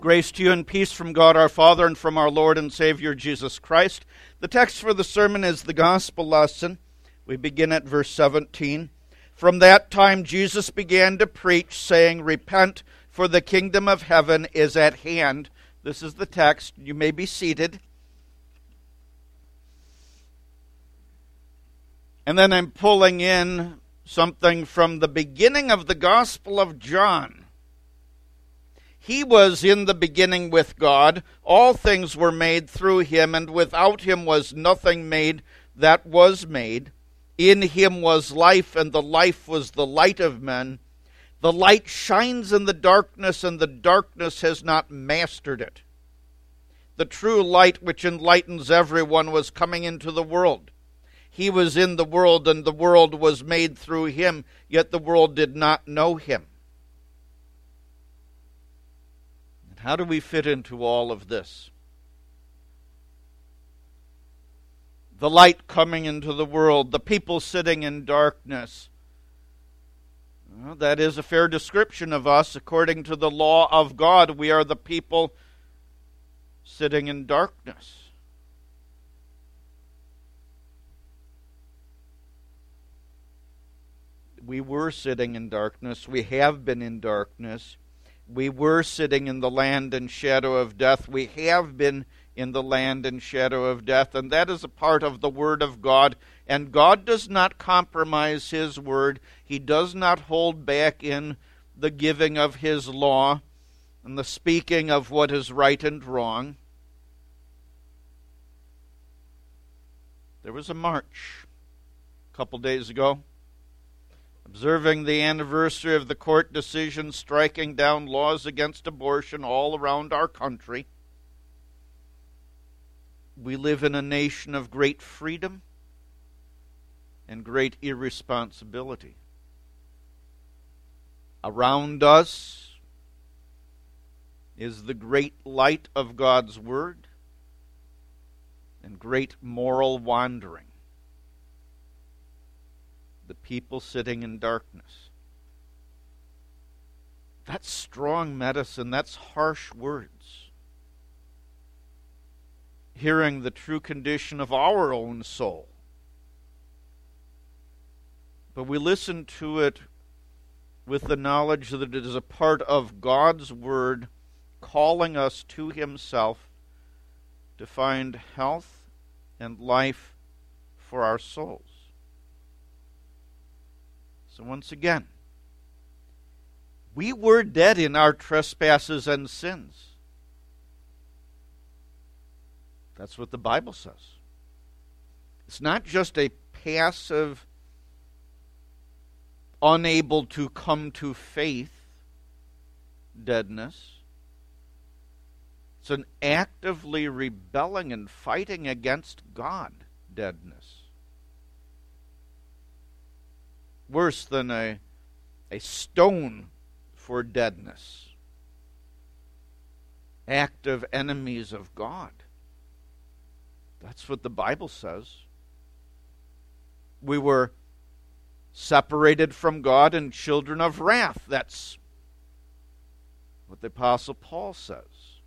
Grace to you and peace from God our Father and from our Lord and Savior Jesus Christ. The text for the sermon is the gospel lesson. We begin at verse 17. From that time Jesus began to preach, saying, Repent, for the kingdom of heaven is at hand. This is the text. You may be seated. And then I'm pulling in something from the beginning of the Gospel of John. He was in the beginning with God. All things were made through him, and without him was nothing made that was made. In him was life, and the life was the light of men. The light shines in the darkness, and the darkness has not mastered it. The true light which enlightens everyone was coming into the world. He was in the world, and the world was made through him, yet the world did not know him. How do we fit into all of this? The light coming into the world, the people sitting in darkness. Well, that is a fair description of us. According to the law of God, we are the people sitting in darkness. We were sitting in darkness. We have been in darkness. We were sitting in the land and shadow of death. We have been in the land and shadow of death, and that is a part of the Word of God. And God does not compromise His Word. He does not hold back in the giving of His law and the speaking of what is right and wrong. There was a march a couple days ago, observing the anniversary of the court decision striking down laws against abortion all around our country. We live in a nation of great freedom and great irresponsibility. Around us is the great light of God's Word and great moral wandering. The people sitting in darkness. That's strong medicine. That's harsh words. Hearing the true condition of our own soul. But we listen to it with the knowledge that it is a part of God's Word calling us to Himself to find health and life for our souls. So once again, we were dead in our trespasses and sins. That's what the Bible says. It's not just a passive, unable to come to faith deadness. It's an actively rebelling and fighting against God deadness. Worse than a stone for deadness. Active enemies of God. That's what the Bible says. We were separated from God and children of wrath. That's what the Apostle Paul says.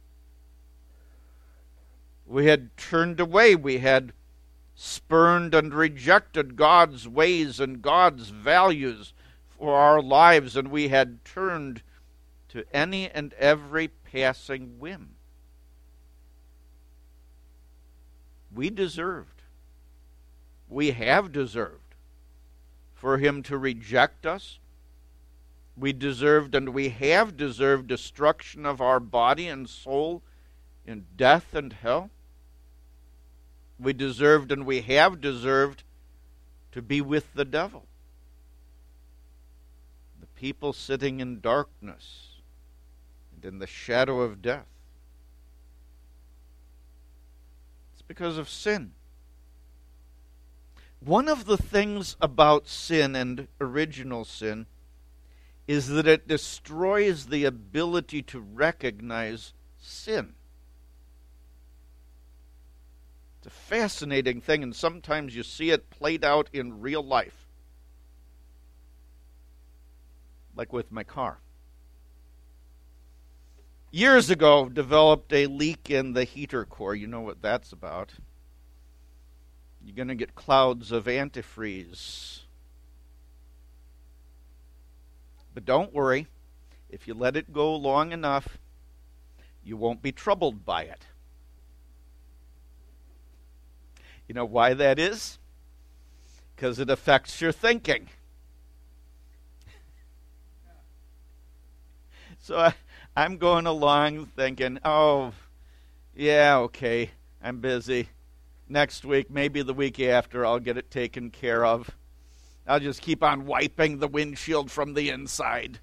We had turned away. We had spurned and rejected God's ways and God's values for our lives, and we had turned to any and every passing whim. We have deserved for Him to reject us. We deserved and we have deserved destruction of our body and soul in death and hell. We deserved and we have deserved to be with the devil. The people sitting in darkness and in the shadow of death. It's because of sin. One of the things about sin and original sin is that it destroys the ability to recognize sin. It's a fascinating thing, and sometimes you see it played out in real life. Like with my car. years ago, developed a leak in the heater core. You know what that's about. You're going to get clouds of antifreeze. But don't worry. If you let it go long enough, you won't be troubled by it. You know why that is? Because it affects your thinking. So I'm going along thinking, oh, yeah, okay, I'm busy. Next week, maybe the week after, I'll get it taken care of. I'll just keep on wiping the windshield from the inside.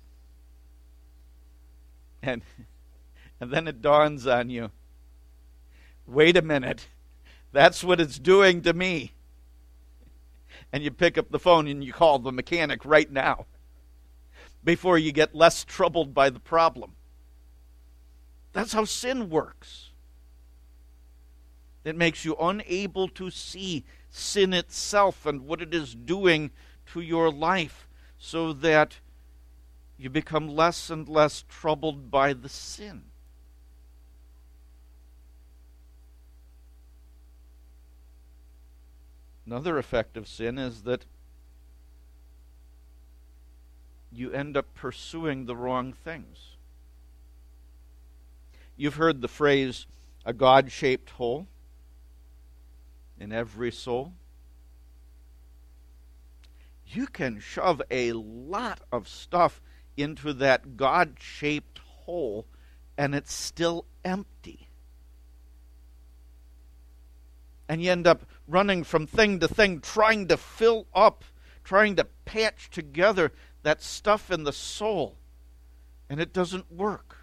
And then it dawns on you, wait a minute, that's what it's doing to me. And you pick up the phone and you call the mechanic right now before you get less troubled by the problem. That's how sin works. It makes you unable to see sin itself and what it is doing to your life, so that you become less and less troubled by the sin. Another effect of sin is that you end up pursuing the wrong things. You've heard the phrase, a God-shaped hole in every soul. You can shove a lot of stuff into that God-shaped hole, and it's still empty. And you end up running from thing to thing, trying to fill up, trying to patch together that stuff in the soul. And it doesn't work.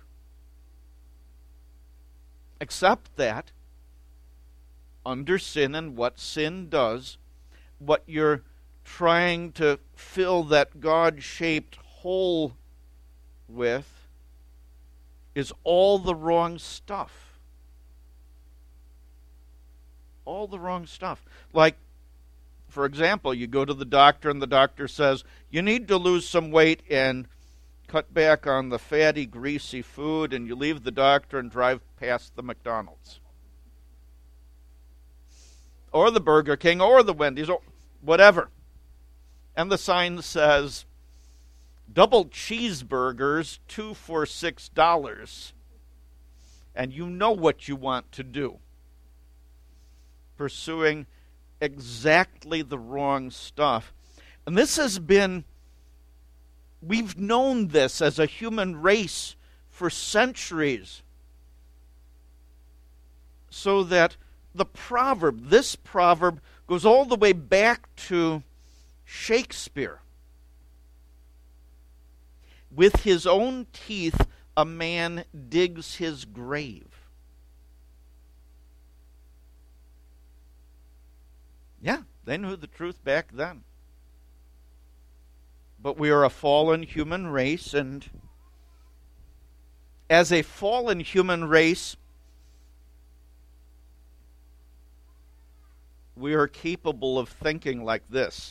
Except that, under sin and what sin does, what you're trying to fill that God-shaped hole with is all the wrong stuff. All the wrong stuff. Like, for example, you go to the doctor and the doctor says, you need to lose some weight and cut back on the fatty, greasy food, and you leave the doctor and drive past the McDonald's. Or the Burger King, or the Wendy's, or whatever. And the sign says, double cheeseburgers, 2 for $6. And you know what you want to do. Pursuing exactly the wrong stuff. And this has been, we've known this as a human race for centuries. So that this proverb goes all the way back to Shakespeare. With his own teeth, a man digs his grave. Yeah, they knew the truth back then. But we are a fallen human race, and as a fallen human race, we are capable of thinking like this.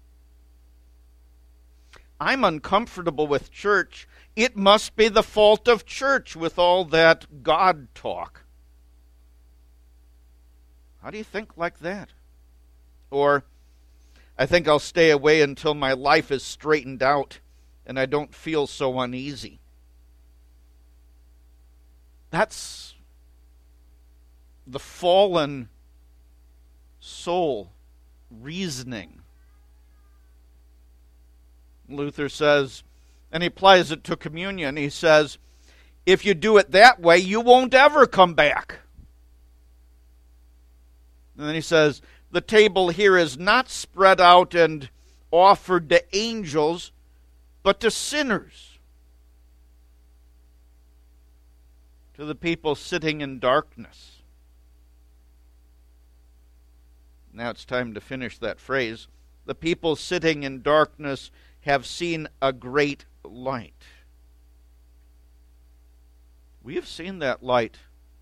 I'm uncomfortable with church. It must be the fault of church with all that God talk. How do you think like that? Or, I think I'll stay away until my life is straightened out and I don't feel so uneasy. That's the fallen soul reasoning. Luther says, and he applies it to communion, he says, if you do it that way, you won't ever come back. And then he says, the table here is not spread out and offered to angels, but to sinners, to the people sitting in darkness. Now it's time to finish that phrase. The people sitting in darkness have seen a great light. We have seen that light.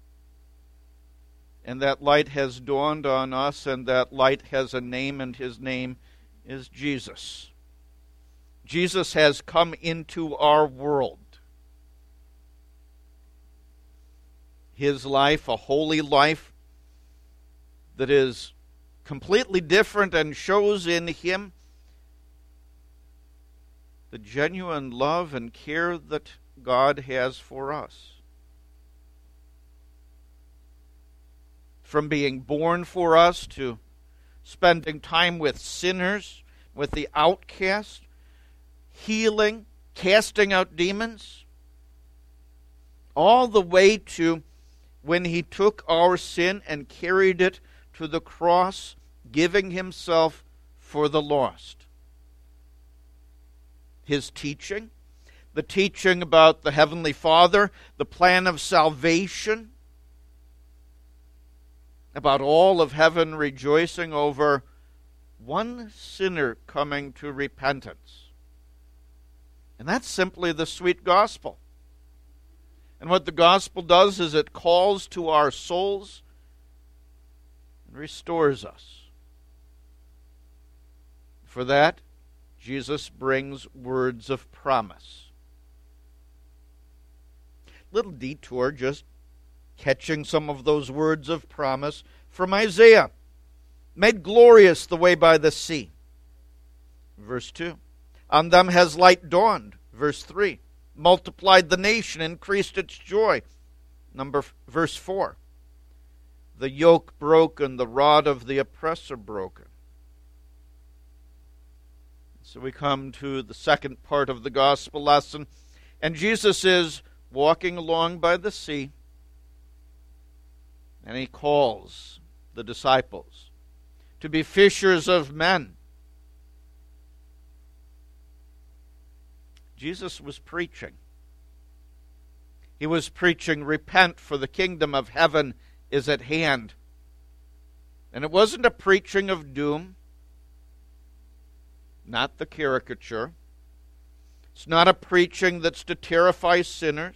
And that light has dawned on us, and that light has a name, and his name is Jesus. Jesus has come into our world. his life, a holy life that is completely different and shows in him the genuine love and care that God has for us. From being born for us to spending time with sinners, with the outcast, healing, casting out demons, all the way to when he took our sin and carried it to the cross, giving himself for the lost. His teaching, the teaching about the Heavenly Father, the plan of salvation, about all of heaven rejoicing over one sinner coming to repentance. And that's simply the sweet gospel. And what the gospel does is it calls to our souls and restores us. For that, Jesus brings words of promise. Little detour, just catching some of those words of promise from Isaiah. Made glorious the way by the sea. Verse 2. On them has light dawned. Verse 3. Multiplied the nation, increased its joy. Verse 4. The yoke broken, the rod of the oppressor broken. So we come to the second part of the gospel lesson. And Jesus is walking along by the sea. And he calls the disciples to be fishers of men. Jesus was preaching. He was preaching, repent, for the kingdom of heaven is at hand. And it wasn't a preaching of doom, not the caricature. It's not a preaching that's to terrify sinners.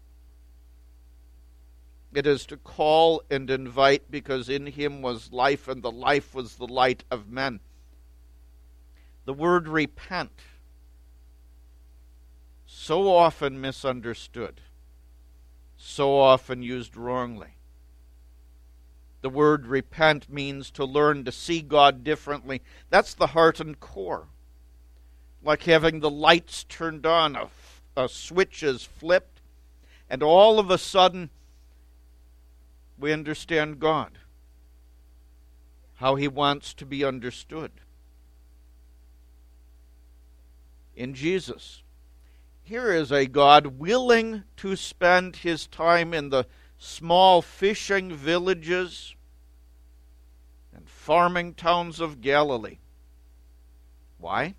It is to call and invite, because in him was life, and the life was the light of men. The word repent, so often misunderstood, so often used wrongly. The word repent means to learn to see God differently. That's the heart and core. Like having the lights turned on, a switch is flipped, and all of a sudden we understand God, how he wants to be understood. In Jesus, here is a God willing to spend his time in the small fishing villages and farming towns of Galilee. Why?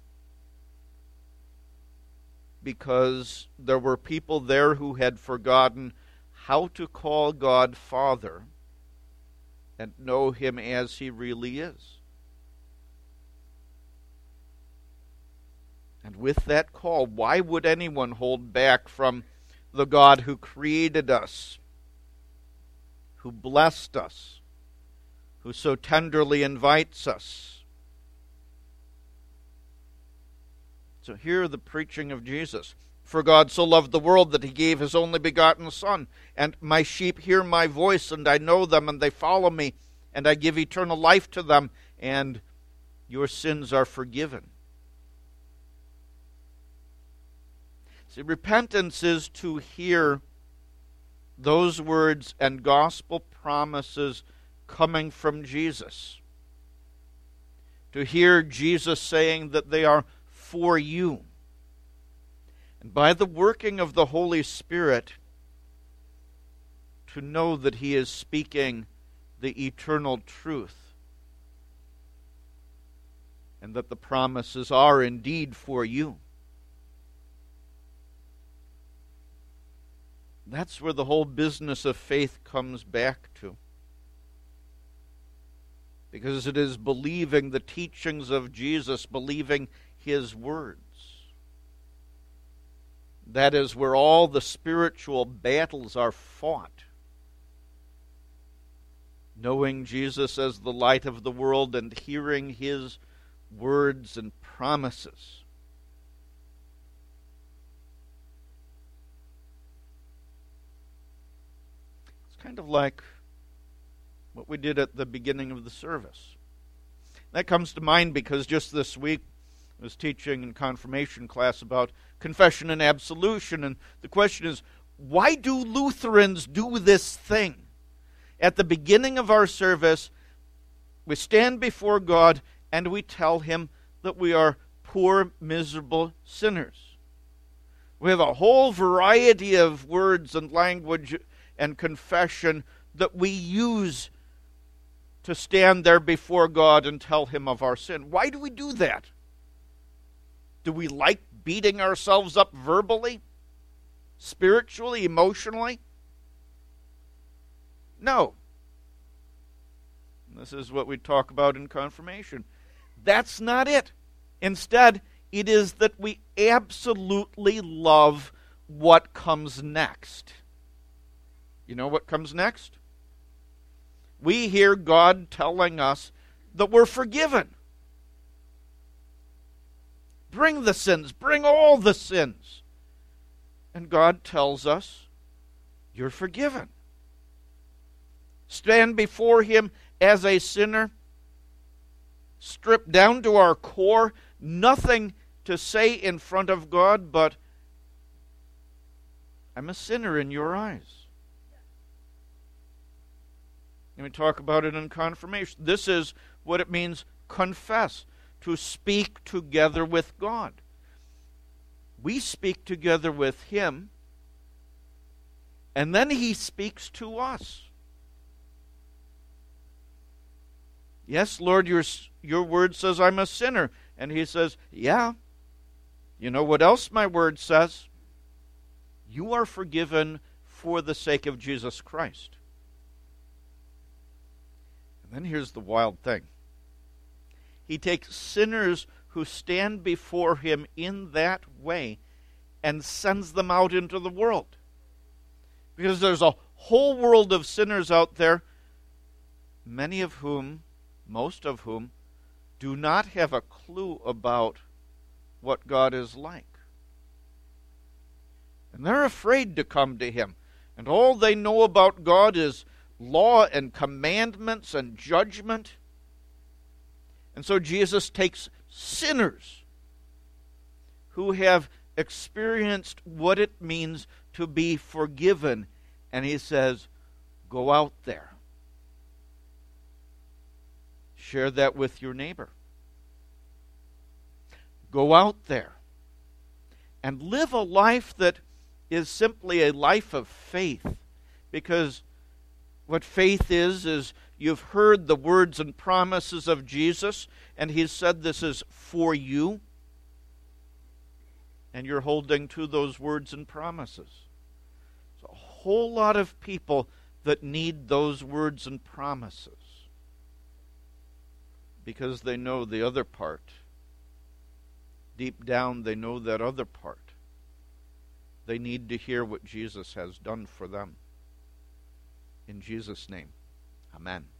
Because there were people there who had forgotten how to call God Father and know him as he really is. And with that call, why would anyone hold back from the God who created us, who blessed us, who so tenderly invites us? So hear the preaching of Jesus. For God so loved the world that he gave his only begotten Son. And my sheep hear my voice, and I know them, and they follow me, and I give eternal life to them, and your sins are forgiven. See, repentance is to hear those words and gospel promises coming from Jesus. To hear Jesus saying that they are for you. And by the working of the Holy Spirit, to know that he is speaking the eternal truth, and that the promises are indeed for you. That's where the whole business of faith comes back to. Because it is believing the teachings of Jesus, believing his words. That is where all the spiritual battles are fought. Knowing Jesus as the light of the world and hearing his words and promises. kind of like what we did at the beginning of the service. That comes to mind because just this week I was teaching in confirmation class about confession and absolution, and the question is, why do Lutherans do this thing? At the beginning of our service, we stand before God and we tell Him that we are poor, miserable sinners. We have a whole variety of words and language and confession that we use to stand there before God and tell Him of our sin. Why do we do that? Do we like beating ourselves up verbally, spiritually, emotionally? No. This is what we talk about in confirmation. That's not it. Instead, it is that we absolutely love what comes next. You know what comes next? We hear God telling us that we're forgiven. Bring the sins, bring all the sins. And God tells us, you're forgiven. Stand before Him as a sinner, stripped down to our core, nothing to say in front of God, but I'm a sinner in your eyes. And we talk about it in confirmation. This is what it means, confess, to speak together with God. We speak together with Him, and then He speaks to us. Yes, Lord, your word says I'm a sinner. And He says, yeah. You know what else my word says? You are forgiven for the sake of Jesus Christ. And then here's the wild thing. He takes sinners who stand before Him in that way and sends them out into the world. Because there's a whole world of sinners out there, many of whom, most of whom, do not have a clue about what God is like. And they're afraid to come to Him. And all they know about God is law and commandments and judgment. And so Jesus takes sinners who have experienced what it means to be forgiven, and He says, go out there. Share that with your neighbor. Go out there and live a life that is simply a life of faith. Because what faith is you've heard the words and promises of Jesus, and He said this is for you, and you're holding to those words and promises. There's a whole lot of people that need those words and promises because they know the other part. Deep down, they know that other part. They need to hear what Jesus has done for them. In Jesus' name, amen.